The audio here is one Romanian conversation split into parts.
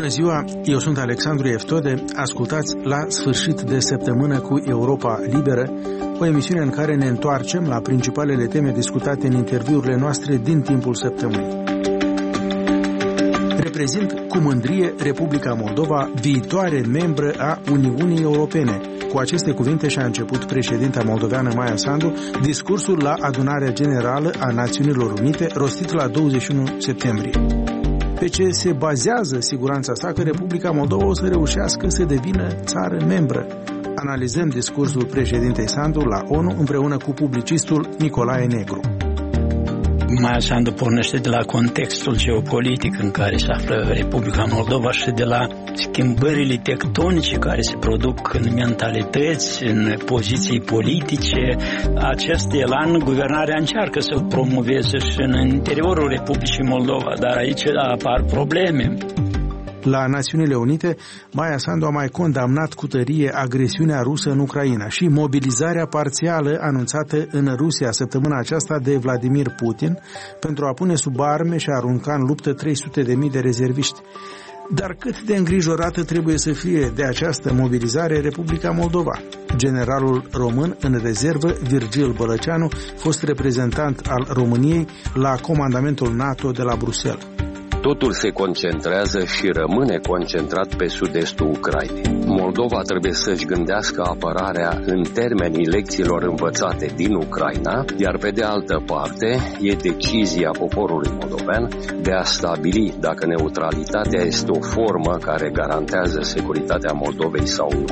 Bună ziua, eu sunt Alexandru Eftode, ascultați La Sfârșit de Săptămână cu Europa Liberă, o emisiune în care ne întoarcem la principalele teme discutate în interviurile noastre din timpul săptămânii. Reprezint cu mândrie Republica Moldova, viitoare membră a Uniunii Europene. Cu aceste cuvinte și-a început președinta moldoveană Maia Sandu discursul la Adunarea Generală a Națiunilor Unite, rostit la 21 septembrie. Pe ce se bazează siguranța sa că Republica Moldova o să reușească să devină țară membră. Analizăm discursul președintei Sandu la ONU împreună cu publicistul Nicolae Negru. Maia Sandu pornește de la contextul geopolitic în care se află Republica Moldova și de la schimbările tectonice care se produc în mentalități, în poziții politice. Acest elan, guvernarea încearcă să-l promoveze și în interiorul Republicii Moldova, dar aici apar probleme. La Națiunile Unite, Maia Sandu a mai condamnat cu tărie agresiunea rusă în Ucraina și mobilizarea parțială anunțată în Rusia săptămâna aceasta de Vladimir Putin pentru a pune sub arme și a arunca în luptă 300.000 de rezerviști. Dar cât de îngrijorată trebuie să fie de această mobilizare Republica Moldova? Generalul român în rezervă, Virgil Bălăceanu, fost reprezentant al României la comandamentul NATO de la Bruxelles. Totul se concentrează și rămâne concentrat pe sud-estul Ucrainei. Moldova trebuie să-și gândească apărarea în termenii lecțiilor învățate din Ucraina, iar pe de altă parte e decizia poporului moldovean de a stabili dacă neutralitatea este o formă care garantează securitatea Moldovei sau nu.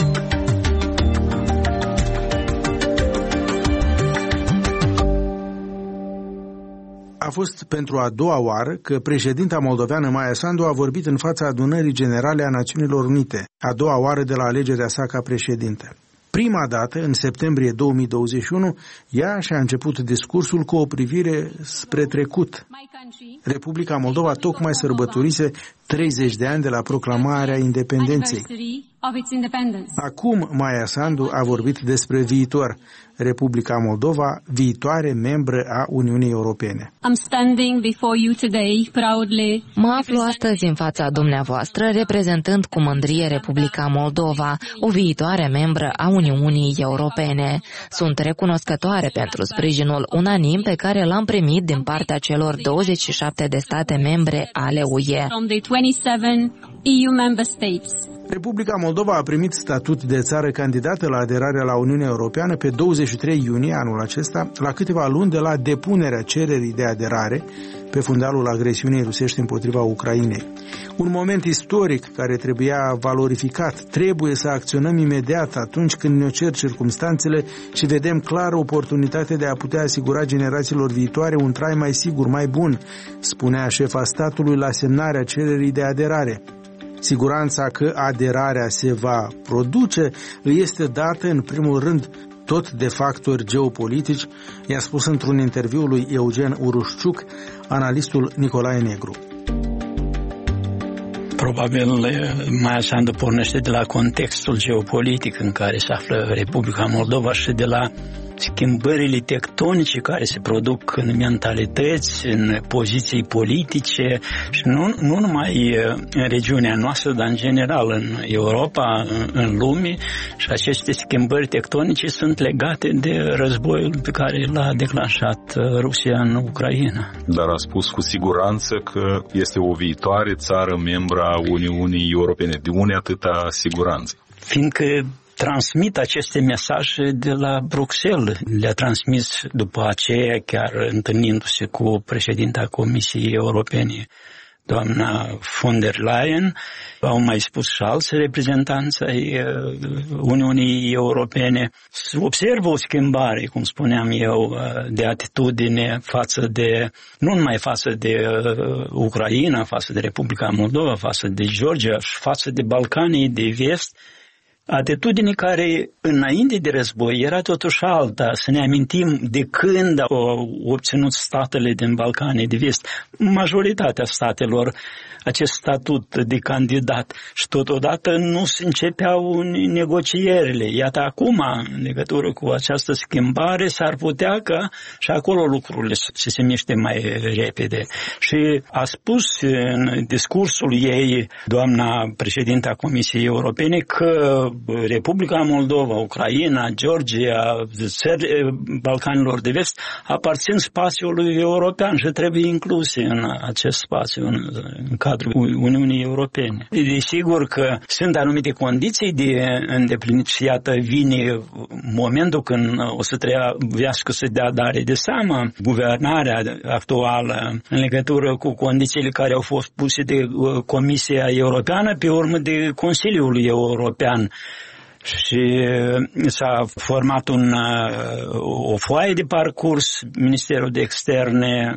A fost pentru a doua oară că președinta moldoveană Maia Sandu a vorbit în fața Adunării Generale a Națiunilor Unite, a doua oară de la alegerea sa ca președinte. Prima dată, în septembrie 2021, ea și-a început discursul cu o privire spre trecut. Republica Moldova tocmai sărbătorise 30 de ani de la proclamarea independenței. Acum Maia Sandu a vorbit despre viitor. Republica Moldova, viitoare membră a Uniunii Europene. Mă aflu astăzi în fața dumneavoastră reprezentând cu mândrie Republica Moldova, o viitoare membră a Uniunii Europene. Sunt recunoscătoare pentru sprijinul unanim pe care l-am primit din partea celor 27 de state membre ale UE. Republica Moldova a primit statut de țară candidată la aderarea la Uniunea Europeană pe 23 iunie anul acesta, la câteva luni de la depunerea cererii de aderare pe fundalul agresiunii rusești împotriva Ucrainei. Un moment istoric care trebuia valorificat. Trebuie să acționăm imediat atunci când ne cer circumstanțele și vedem clar oportunitatea de a putea asigura generațiilor viitoare un trai mai sigur, mai bun, spunea șefa statului la semnarea cererii de aderare. Siguranța că aderarea se va produce îi este dată în primul rând tot de factori geopolitici, i-a spus într-un interviu lui Eugen Urușciuc, analistul Nicolae Negru. Probabil Maia Sandu pornește de la contextul geopolitic în care se află Republica Moldova și de la schimbările tectonice care se produc în mentalități, în poziții politice și nu numai în regiunea noastră, dar în general în Europa, în lume, și aceste schimbări tectonice sunt legate de războiul pe care l-a declanșat Rusia în Ucraina. Dar a spus cu siguranță că este o viitoare țară membră a Uniunii Europene. De unde atâta siguranță? Fiindcă transmit aceste mesaje de la Bruxelles. Le-a transmis după aceea, chiar întâlnindu-se cu președinta Comisiei Europene, doamna von der Leyen. Au mai spus și alți reprezentanți ai Uniunii Europene. Observă o schimbare, cum spuneam eu, de atitudine față de, nu numai față de Ucraina, față de Republica Moldova, față de Georgia și față de Balcanii de Vest, atitudine care înainte de război era totuși alta. Să ne amintim de când au obținut statele din Balcanii de Vest, majoritatea statelor, acest statut de candidat și totodată nu se începeau negocierile. Iată acum, în legătură cu această schimbare, s-ar putea ca și acolo lucrurile să se miște mai repede. Și a spus în discursul ei, doamna președinta Comisiei Europene, că Republica Moldova, Ucraina, Georgia, țări Balcanilor de Vest aparțin spațiului european și trebuie incluse în acest spațiu, în cadrul Uniunii Europene. Desigur că sunt anumite condiții de îndeplinit și iată vine momentul când o să trebuiască să dea dare de seamă guvernarea actuală în legătură cu condițiile care au fost puse de Comisia Europeană pe urmă de Consiliul European. Și s-a format o foaie de parcurs, Ministerul de Externe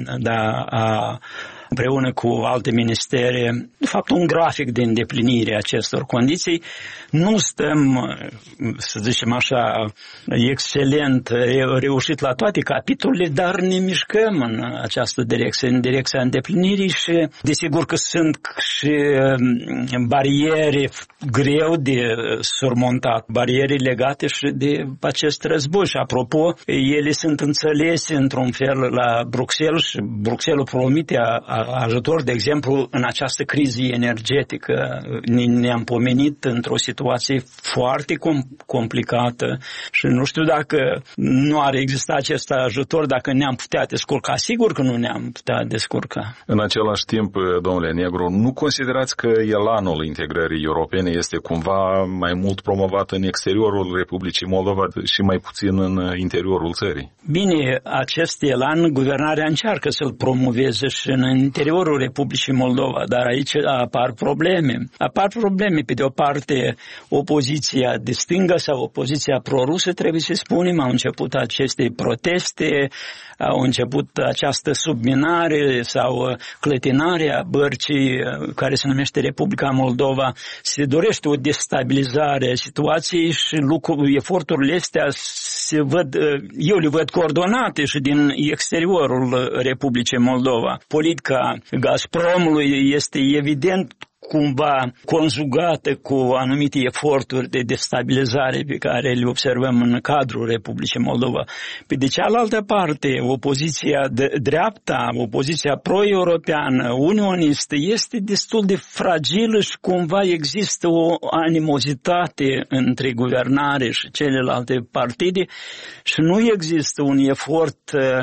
împreună cu alte ministere, de fapt un grafic de îndeplinire a acestor condiții. Nu stăm, să zicem așa, excelent reușit la toate capitolele, dar ne mișcăm în această direcție, în direcția îndeplinirii și desigur că sunt și bariere greu de surmontat, bariere legate și de acest război. Și apropo, ele sunt înțelese într-un fel la Bruxelles și Bruxelles promite ajutor, de exemplu, în această criză energetică. Ne-am pomenit într-o situație foarte complicată și nu știu dacă nu ar exista acest ajutor, dacă ne-am putea descurca. Sigur că nu ne-am putea descurca. În același timp, domnule Negru, nu considerați că elanul integrării europene este cumva mai mult promovat în exteriorul Republicii Moldova și mai puțin în interiorul țării? Bine, acest elan, guvernarea încearcă să-l promoveze și în interiorul Republicii Moldova, dar aici apar probleme. Apar probleme, pe de o parte, opoziția de stângă sau opoziția prorusă, trebuie să spunem, au început aceste proteste, au început această subminare sau clătinare a bărcii care se numește Republica Moldova. Se dorește o destabilizare a situației și eforturile astea eu le văd coordonate și din exteriorul Republicii Moldova. Politica Gazpromului este evident cumva conjugată cu anumite eforturi de destabilizare pe care le observăm în cadrul Republicii Moldova. Pe de cealaltă parte, opoziția de dreapta, opoziția pro-europeană, unionistă, este destul de fragilă și cumva există o animozitate între guvernare și celelalte partide și nu există un efort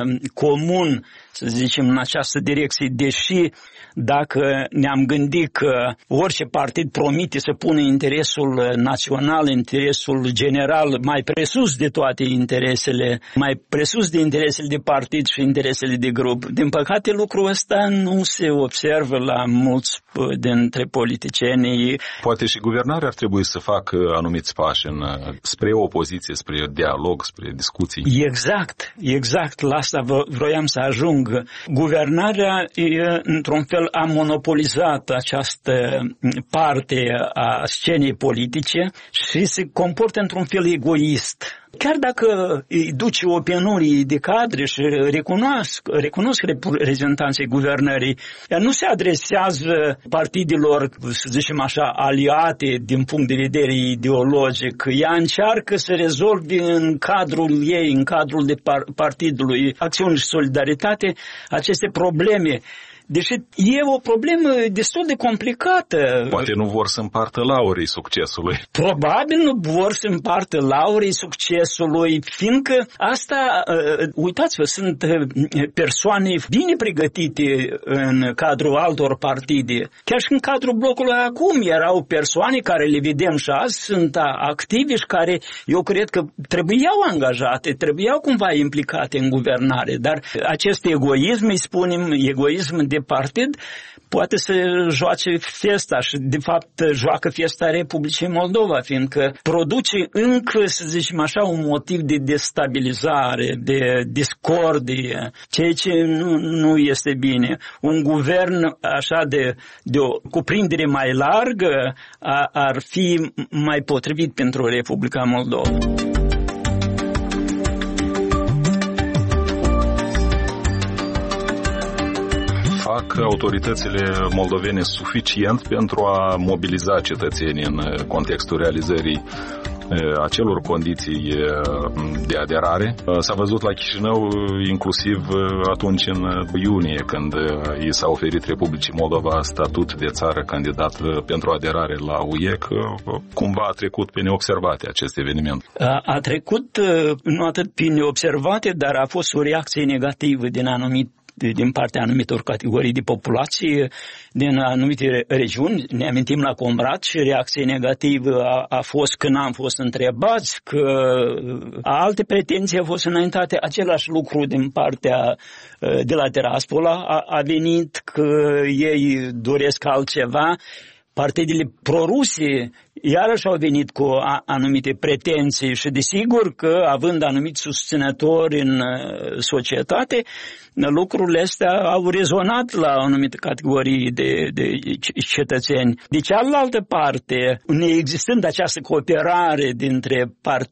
comun, să zicem, în această direcție, deși dacă ne-am gândit că orice partid promite să pună interesul național, interesul general mai presus de toate interesele, mai presus de interesele de partid și interesele de grup. Din păcate, lucrul ăsta nu se observă la mulți dintre politicienii. Poate și guvernarea ar trebui să facă anumiți pași spre opoziție, spre dialog, spre discuții. Exact. La asta vroiam să ajung. Guvernarea, într-un fel, a monopolizat această parte a scenei politice și se comportă într-un fel egoist. Chiar dacă îi duce o penurie de cadre și recunosc reprezentanții guvernării, ea nu se adresează partidelor, să zicem așa, aliate din punct de vedere ideologic. Ea încearcă să rezolve în cadrul ei, în cadrul de partidului, Acțiune și Solidaritate, aceste probleme. Deși e o problemă destul de complicată. Poate nu vor să împartă laurii succesului. Probabil nu vor să împartă laurii succesului, fiindcă asta, uitați-vă, sunt persoane bine pregătite în cadrul altor partide. Chiar și în cadrul blocului acum erau persoane care le vedem și azi, sunt activi și care eu cred că trebuiau angajate, trebuiau cumva implicate în guvernare. Dar acest egoism, îi spunem, egoism de partid poate să joace fiesta și de fapt joacă fiesta Republicii Moldova, fiindcă produce încă, să zicem așa, un motiv de destabilizare, de discordie, ceea ce nu este bine. Un guvern așa de o cuprindere mai largă ar fi mai potrivit pentru Republica Moldova. Fac autoritățile moldovene suficient pentru a mobiliza cetățenii în contextul realizării acelor condiții de aderare? S-a văzut la Chișinău inclusiv atunci în iunie, când i s-a oferit Republicii Moldova statut de țară candidat pentru aderare la UE, că cumva a trecut pe neobservate acest eveniment. A trecut nu atât pe neobservate, dar a fost o reacție negativă din partea anumitor categorii de populație, din anumite regiuni. Ne amintim la Comrat și reacția negativă a fost că n-am fost întrebați, că alte pretenții au fost înaintate. Același lucru din partea de la Tiraspol a venit, că ei doresc altceva. Partidele proruse iarăși au venit cu anumite pretenții și desigur că, având anumiți susținători în societate, lucrurile astea au rezonat la o anumită categorie de cetățeni. De cealaltă parte, neexistând această cooperare dintre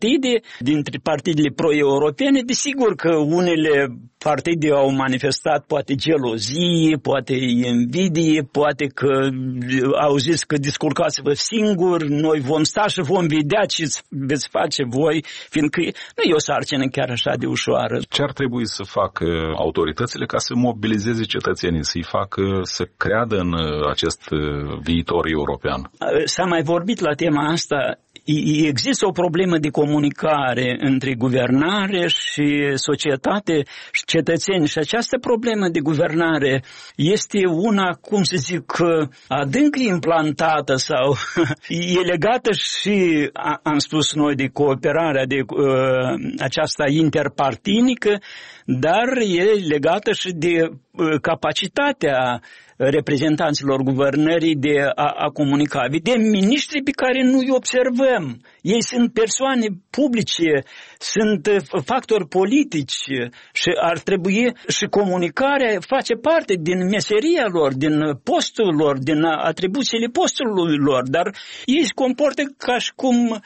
partidele pro-europene, desigur că unele partide au manifestat poate gelozie, poate invidie, poate că au zis că descurcați-vă singuri, noi vom sta și vom vedea ce veți face voi, fiindcă nu e o sarcină chiar așa de ușoară. Ce ar trebui să facă autoritățile ca să mobilizeze cetățenii, să-i facă să creadă în acest viitor european? S-a mai vorbit la tema asta. Există o problemă de comunicare între guvernare și societate și cetățeni și această problemă de guvernare este una, cum să zic, adânc implantată sau e legată și, am spus noi, de cooperarea de aceasta interpartinică, dar e legată și de capacitatea reprezentanților guvernării de a comunica. Vedem miniștri pe care nu îi observăm. Ei sunt persoane publice, sunt factori politici și ar trebui, și comunicarea face parte din meseria lor, din postul lor, din atribuțiile postului lor, dar ei se comportă ca și cum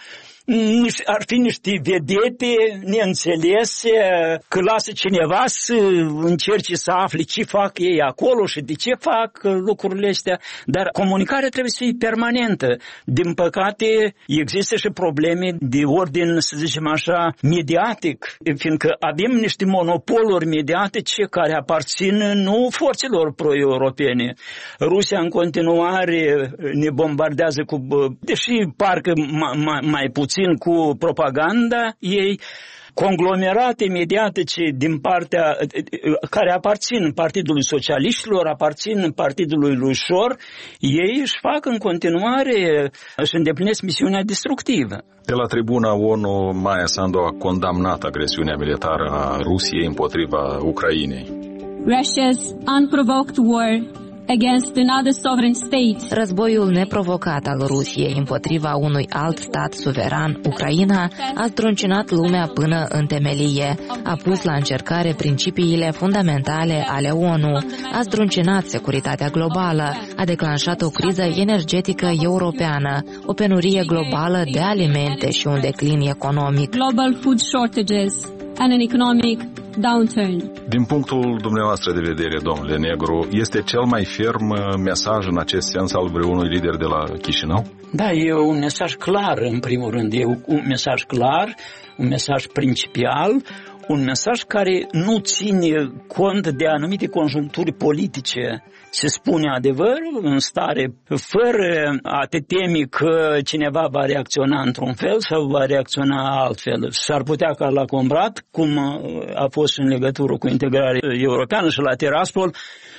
ar fi niște vedete neînțelese, că lasă cineva să încerce să afle ce fac ei acolo și de ce fac lucrurile astea, dar comunicarea trebuie să fie permanentă. Din păcate, există și probleme de ordin, să zicem așa, mediatic, fiindcă avem niște monopoluri mediatice care aparțin nu forțelor pro-europene. Rusia în continuare ne bombardează deși parcă mai puțin cu propaganda ei, conglomerate mediatice din partea care aparțin Partidului Socialiștilor, aparțin Partidului lui Șor, ei își fac în continuare, își îndeplinesc misiunea destructivă. De la tribuna ONU, Maia Sandu a condamnat agresiunea militară a Rusiei împotriva Ucrainei. Russia's unprovoked war against another sovereign state. Războiul neprovocat al Rusiei împotriva unui alt stat suveran, Ucraina, a zdruncinat lumea până în temelie, a pus la încercare principiile fundamentale ale ONU, a zdruncinat securitatea globală, a declanșat o criză energetică europeană, o penurie globală de alimente și un declin economic. Global food shortages and an economic downturn. Din punctul dumneavoastră de vedere, domnule Negru, este cel mai ferm mesaj în acest sens al vreunui lider de la Chișinău? Da, e un mesaj clar, în primul rând. E un mesaj clar, un mesaj principial, un mesaj care nu ține cont de anumite conjuncturi politice. Se spune adevărul în stare, fără a te temi că cineva va reacționa într-un fel sau va reacționa altfel. S-ar putea ca la Comrat, cum a fost în legătură cu integrarea europeană și la Tiraspol,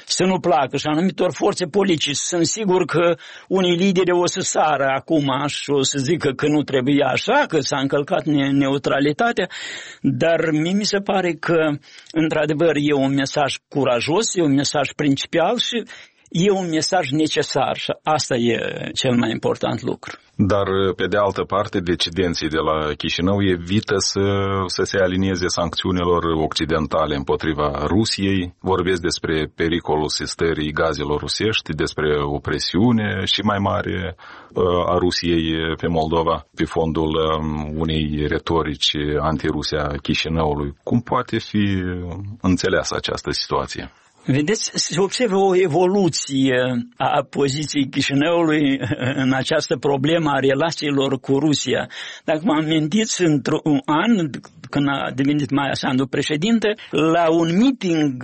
să nu placă și anumitor forțe politice. Sunt sigur că unii lideri o să sară acum și o să zică că nu trebuie așa, că s-a încălcat neutralitatea, dar mi se pare că, într-adevăr, e un mesaj curajos, e un mesaj principial și e un mesaj necesar și asta e cel mai important lucru. Dar, pe de altă parte, decidenții de la Chișinău evită să se alinieze sancțiunilor occidentale împotriva Rusiei. Vorbesc despre pericolul sistării gazelor rusești, despre o presiune și mai mare a Rusiei pe Moldova, pe fondul unei retorici antirusia Chișinăului. Cum poate fi înțeleasă această situație? Vedeți, se observă o evoluție a poziției Chișinăului în această problemă a relațiilor cu Rusia. Dacă mă amintiți, într-un an, când a devenit Maia Sandu președinte, la un meeting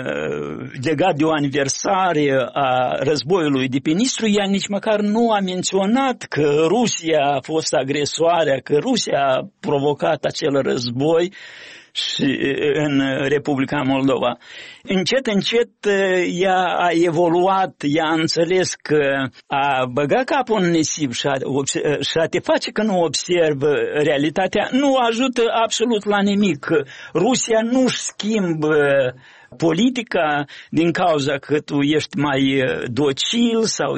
legat de o aniversare a războiului de pe Nistru, ea nici măcar nu a menționat că Rusia a fost agresoarea, că Rusia a provocat acel război și în Republica Moldova. Încet, încet ea a evoluat, ea a înțeles că a băga capul în nisip și a te face că nu observă realitatea nu ajută absolut la nimic. Rusia nu-și schimbă politica din cauza că tu ești mai docil sau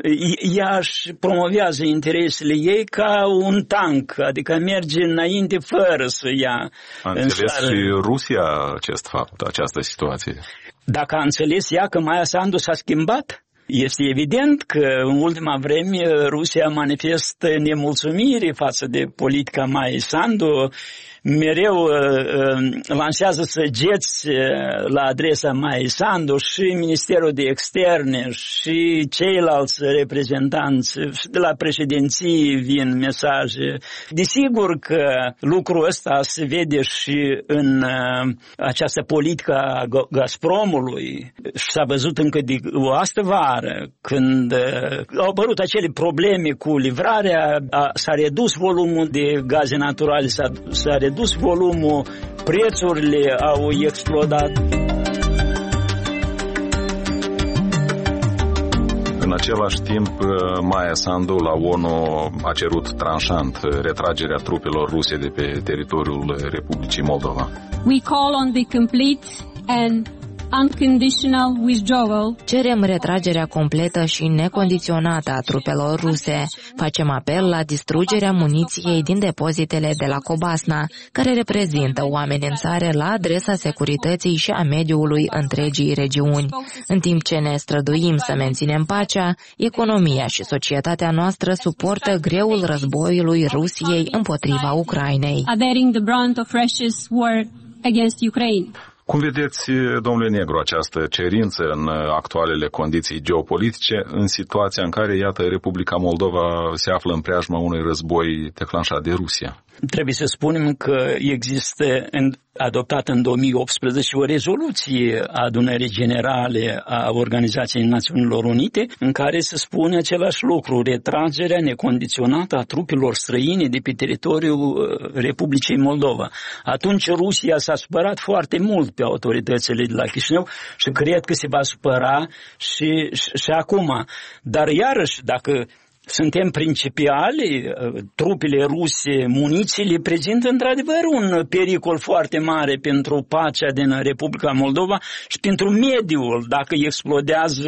ea își promovează interesele ei ca un tank, adică merge înainte fără să ia. A înțeles și Rusia acest fapt, această situație? Dacă a înțeles ea că Maia Sandu s-a schimbat? Este evident că în ultima vreme Rusia manifestă nemulțumire față de politica Maiei Sandu, mereu lansează săgeți la adresa Maiei Sandu și Ministerul de Externe și ceilalți reprezentanți de la președinții vin mesaje. Desigur că lucrul ăsta se vede și în această politică a Gazpromului. S-a văzut încă de o astă vară, când au apărut acele probleme cu livrarea, s-a redus volumul de gaze naturale, s-a redus volumul, prețurile au explodat. În același timp, Maia Sandu la ONU a cerut tranșant retragerea trupelor ruse de pe teritoriul Republicii Moldova. We call on the complete and unconditional withdrawal. Cerem retragerea completă și necondiționată a trupelor ruse. Facem apel la distrugerea muniției din depozitele de la Cobasna, care reprezintă o amenințare la adresa securității și a mediului întregii regiuni. În timp ce ne străduim să menținem pacea, economia și societatea noastră suportă greul războiului Rusiei împotriva Ucrainei. Bearing the brunt of Russia's war against Ukraine. Cum vedeți, domnule Negru, această cerință în actualele condiții geopolitice, în situația în care, iată, Republica Moldova se află în preajma unui război declanșat de Rusia? Trebuie să spunem că există adoptată în 2018 o rezoluție a Adunării Generale a Organizației Națiunilor Unite în care se spune același lucru, retragerea necondiționată a trupelor străine de pe teritoriul Republicii Moldova. Atunci Rusia s-a supărat foarte mult pe autoritățile de la Chișinău și cred că se va supăra și acum. Dar iarăși, dacă suntem principiali, trupele ruse, munițiile prezintă într-adevăr un pericol foarte mare pentru pacea din Republica Moldova și pentru mediul. Dacă explodează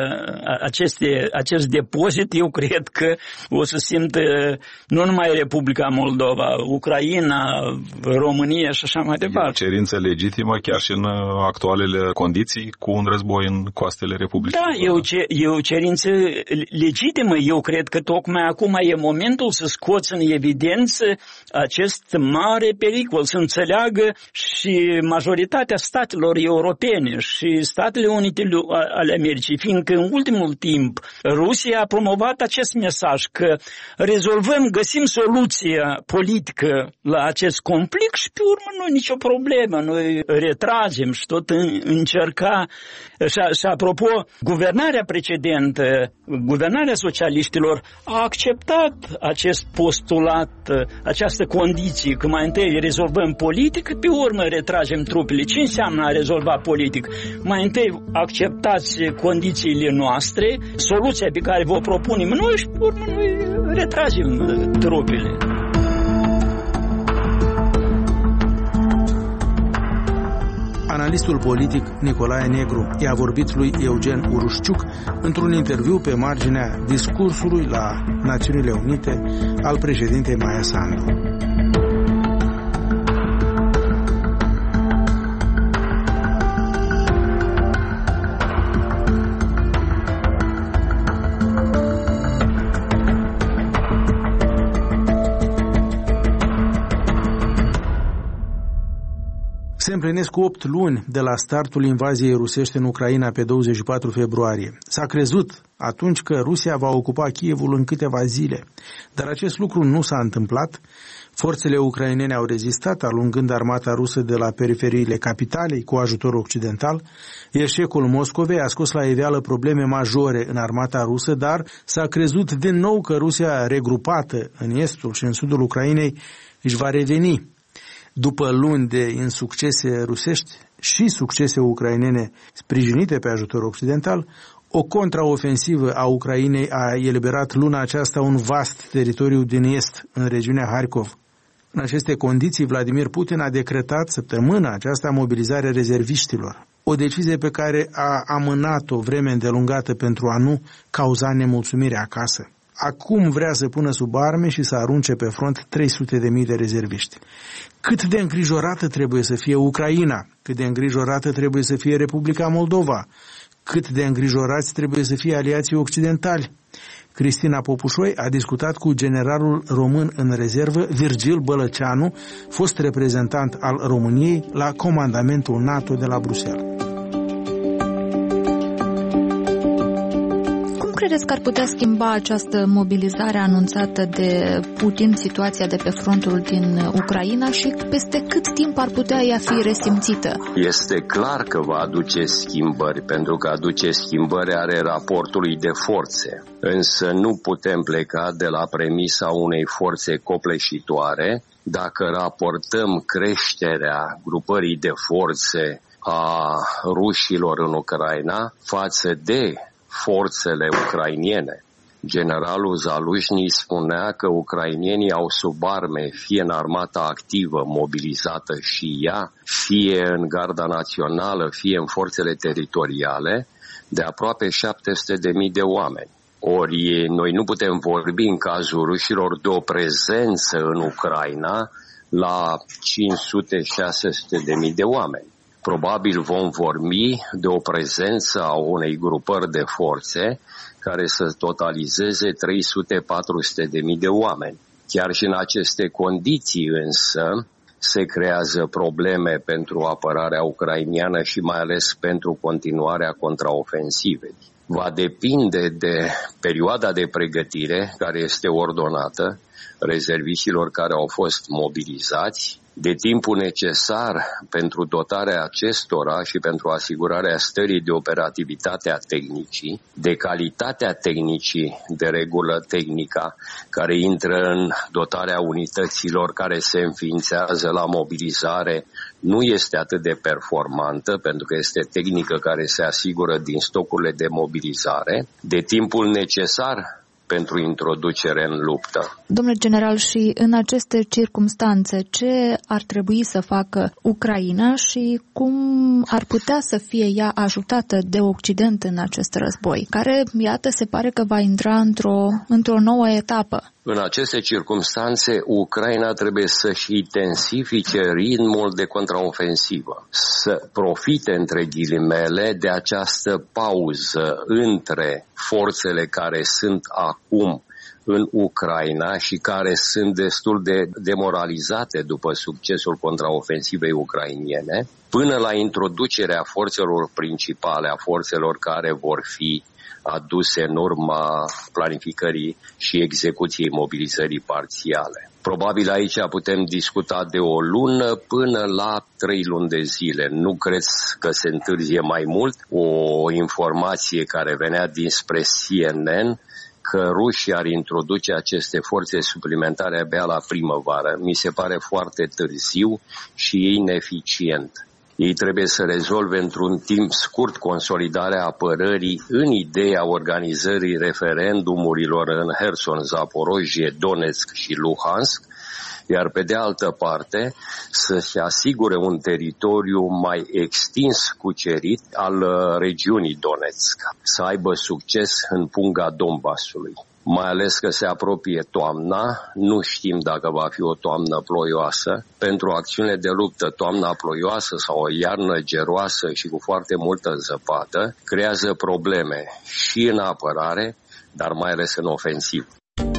acest depozit, eu cred că o să simtă nu numai Republica Moldova, Ucraina, România și așa mai departe. E o cerință legitimă chiar și în actualele condiții cu un război în coastele Republicii Moldova? Da, e o cerință legitimă. Eu cred că tocmai acum e momentul să scoți în evidență acest mare pericol, să înțeleagă și majoritatea statelor europene și Statele Unite ale Americii, fiindcă în ultimul timp Rusia a promovat acest mesaj că găsim soluția politică la acest conflict și pe urmă nu e nicio problemă, noi retragem și tot încerca. Și apropo, guvernarea precedentă, guvernarea socialiștilor rușilor a acceptat acest postulat, această condiție, că mai întâi rezolvăm politic, pe urmă retragem trupele. Ce înseamnă a rezolva politic? Mai întâi acceptați condițiile noastre, soluția pe care vă propunem noi și pe urmă noi retragem trupele. Analistul politic Nicolae Negru i-a vorbit lui Eugen Urușciuc într-un interviu pe marginea discursului la Națiunile Unite al președintei Maia Sandu. Se împlinesc 8 luni de la startul invaziei rusești în Ucraina pe 24 februarie. S-a crezut atunci că Rusia va ocupa Kievul în câteva zile, dar acest lucru nu s-a întâmplat. Forțele ucrainene au rezistat, alungând armata rusă de la periferiile capitalei cu ajutor occidental. Eșecul Moscovei a scos la iveală probleme majore în armata rusă, dar s-a crezut din nou că Rusia, regrupată în estul și în sudul Ucrainei, își va reveni. După luni de insuccese rusești și succese ucrainene sprijinite pe ajutor occidental, o contraofensivă a Ucrainei a eliberat luna aceasta un vast teritoriu din est, în regiunea Harkov. În aceste condiții, Vladimir Putin a decretat săptămâna aceasta mobilizarea rezerviștilor, o decizie pe care a amânat-o vreme îndelungată pentru a nu cauza nemulțumire acasă. Acum vrea să pună sub arme și să arunce pe front 300.000 de rezerviști. Cât de îngrijorată trebuie să fie Ucraina, cât de îngrijorată trebuie să fie Republica Moldova, cât de îngrijorați trebuie să fie aliații occidentali. Cristina Popușoi a discutat cu generalul român în rezervă, Virgil Bălăceanu, fost reprezentant al României la comandamentul NATO de la Bruxelles. Credeți că ar putea schimba această mobilizare anunțată de Putin situația de pe frontul din Ucraina și peste cât timp ar putea ea fi resimțită? Este clar că va aduce schimbări, pentru că aduce schimbări are raportului de forțe. Însă nu putem pleca de la premisa unei forțe copleșitoare dacă raportăm creșterea grupării de forțe a rușilor în Ucraina față de forțele ucrainiene. Generalul Zaluzhny spunea că ucrainienii au sub arme, fie în armata activă, mobilizată și ea, fie în Garda Națională, fie în forțele teritoriale, de aproape 700.000 de oameni. Ori noi nu putem vorbi în cazul rușilor de o prezență în Ucraina la 500-600.000 de oameni. Probabil vom vorbi de o prezență a unei grupări de forțe care să totalizeze 300-400.000 de oameni. Chiar și în aceste condiții însă se creează probleme pentru apărarea ucrainiană și mai ales pentru continuarea contraofensivei. Va depinde de perioada de pregătire care este ordonată rezerviștilor care au fost mobilizați, de timpul necesar pentru dotarea acestora și pentru asigurarea stării de operativitate a tehnicii, de calitatea tehnicii, de regulă tehnica, care intră în dotarea unităților care se înființează la mobilizare, nu este atât de performantă, pentru că este tehnică care se asigură din stocurile de mobilizare, de timpul necesar pentru introducere în luptă. Domnule general, și în aceste circumstanțe, ce ar trebui să facă Ucraina și cum ar putea să fie ea ajutată de Occident în acest război, care, iată, se pare că va intra într-o nouă etapă? În aceste circumstanțe, Ucraina trebuie să-și intensifice ritmul de contraofensivă, să profite, între ghilimele, de această pauză între forțele care sunt acum în Ucraina și care sunt destul de demoralizate după succesul contraofensivei ucrainiene, până la introducerea forțelor principale, a forțelor care vor fi aduse în urma planificării și execuției mobilizării parțiale. Probabil aici putem discuta de o lună până la 3 luni de zile. Nu cred că se întârzie mai mult. O informație care venea dinspre CNN că rușii ar introduce aceste forțe suplimentare abia la primăvară. Mi se pare foarte târziu și ineficient. Ei trebuie să rezolve într-un timp scurt consolidarea apărării în ideea organizării referendumurilor în Herson, Zaporojie, Donetsk și Luhansk, iar pe de altă parte să-și asigure un teritoriu mai extins cucerit al regiunii Donetsk, să aibă succes în punga Donbasului. Mai ales că se apropie toamna, nu știm dacă va fi o toamnă ploioasă. Pentru acțiune de luptă, toamna ploioasă sau o iarnă geroasă și cu foarte multă zăpadă creează probleme și în apărare, dar mai ales în ofensivă.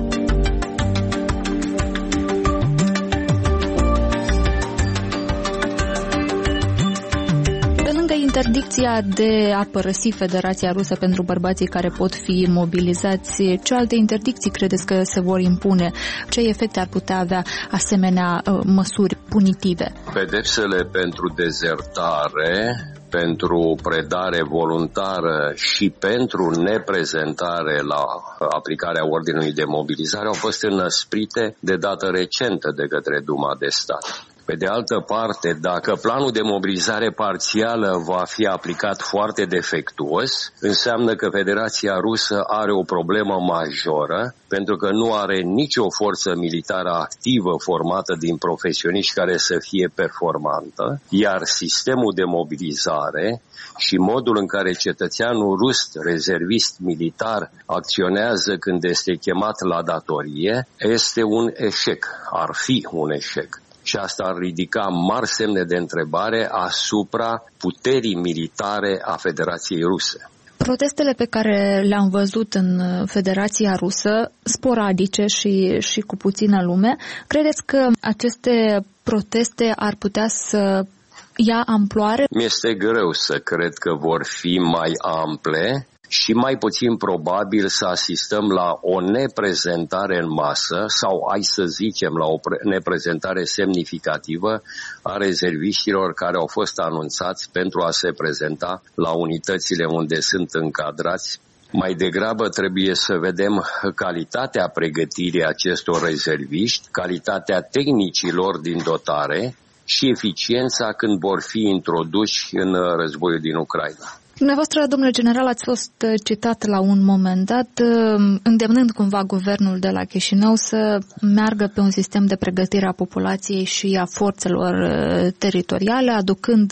Interdicția de a părăsi Federația Rusă pentru bărbații care pot fi mobilizați, ce alte interdicții credeți că se vor impune? Ce efecte ar putea avea asemenea măsuri punitive? Pedepsele pentru dezertare, pentru predare voluntară și pentru neprezentare la aplicarea ordinului de mobilizare au fost înăsprite de dată recentă de către Duma de Stat. Pe de altă parte, dacă planul de mobilizare parțială va fi aplicat foarte defectuos, înseamnă că Federația Rusă are o problemă majoră, pentru că nu are nicio forță militară activă formată din profesioniști care să fie performantă, iar sistemul de mobilizare și modul în care cetățeanul rus, rezervist militar, acționează când este chemat la datorie, este un eșec, ar fi un eșec. Și asta ar ridica mari semne de întrebare asupra puterii militare a Federației Ruse. Protestele pe care le-am văzut în Federația Rusă, sporadice și cu puțină lume, credeți că aceste proteste ar putea să ia amploare? Mi-este greu să cred că vor fi mai ample și mai puțin probabil să asistăm la o neprezentare în masă sau, hai să zicem, la o neprezentare semnificativă a rezerviștilor care au fost anunțați pentru a se prezenta la unitățile unde sunt încadrați. Mai degrabă trebuie să vedem calitatea pregătirii acestor rezerviști, calitatea tehnicilor din dotare și eficiența când vor fi introduși în războiul din Ucraina. Dumneavoastră, domnule general, ați fost citat la un moment dat, îndemnând cumva guvernul de la Chișinău să meargă pe un sistem de pregătire a populației și a forțelor teritoriale, aducând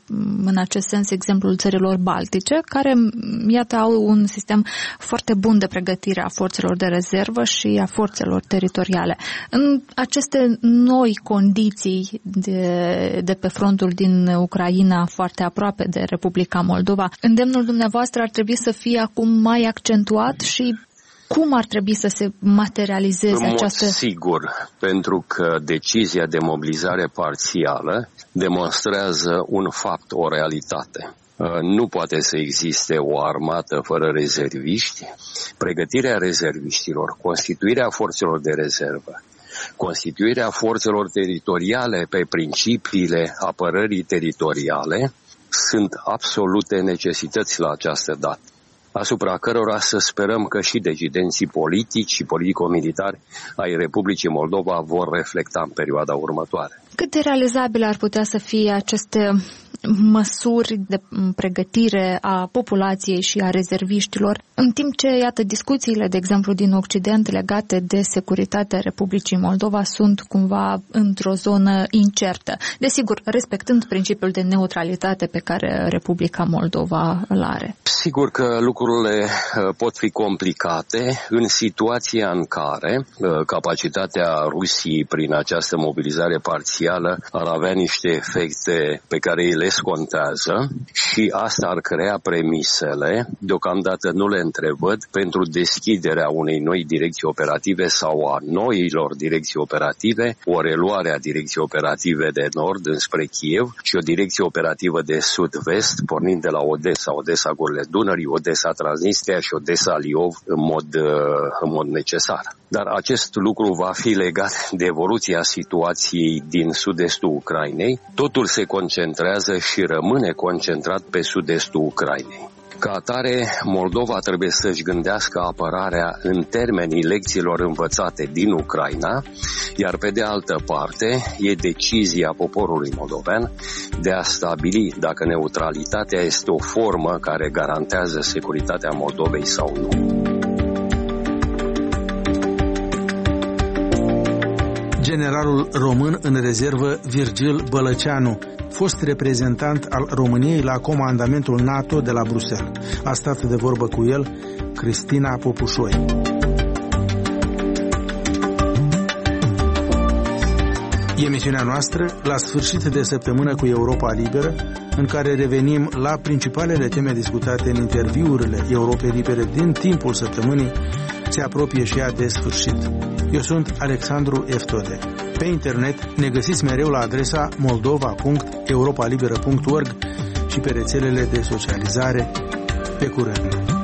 în acest sens exemplul țărilor baltice, care, iată, au un sistem foarte bun de pregătire a forțelor de rezervă și a forțelor teritoriale. În aceste noi condiții de pe frontul din Ucraina, foarte aproape de Republica Moldova, îndemnul dumneavoastră ar trebui să fie acum mai accentuat și cum ar trebui să se materializeze această... În mod sigur, pentru că decizia de mobilizare parțială demonstrează un fapt, o realitate. Nu poate să existe o armată fără rezerviști. Pregătirea rezerviștilor, constituirea forțelor de rezervă, constituirea forțelor teritoriale pe principiile apărării teritoriale sunt absolute necesități la această dată, asupra cărora să sperăm că și decidenții politici și politico-militari ai Republicii Moldova vor reflecta în perioada următoare. Cât de realizabile ar putea să fie aceste măsuri de pregătire a populației și a rezerviștilor, în timp ce, iată, discuțiile, de exemplu, din Occident legate de securitatea Republicii Moldova sunt cumva într-o zonă incertă, desigur, respectând principiul de neutralitate pe care Republica Moldova îl are? Sigur că lucrurile pot fi complicate în situația în care capacitatea Rusiei prin această mobilizare parțială ar avea niște efecte pe care ei le scontează și asta ar crea premisele, deocamdată nu le întrevăd, pentru deschiderea unei noi direcții operative sau a noilor direcții operative, o reluare a direcției operative de nord înspre Kiev și o direcție operativă de sud-vest, pornind de la Odessa, Odessa-Gurile Dunării, Odessa-Transnistria și Odessa-Liov în mod necesar. Dar acest lucru va fi legat de evoluția situației din sud-estul Ucrainei. Totul se concentrează și rămâne concentrat pe sud-estul Ucrainei. Ca atare, Moldova trebuie să-și gândească apărarea în termenii lecțiilor învățate din Ucraina, iar pe de altă parte e decizia poporului moldovean de a stabili dacă neutralitatea este o formă care garantează securitatea Moldovei sau nu. Generalul român în rezervă Virgil Bălăceanu, fost reprezentant al României la comandamentul NATO de la Bruxelles. A stat de vorbă cu el Cristina Popușoi. Emisiunea noastră la sfârșit de săptămână cu Europa Liberă, în care revenim la principalele teme discutate în interviurile Europei Libere din timpul săptămânii, se apropie și ea de sfârșit. Eu sunt Alexandru Eftode. Pe internet ne găsiți mereu la adresa moldova.europalibera.org și pe rețelele de socializare. Pe curând!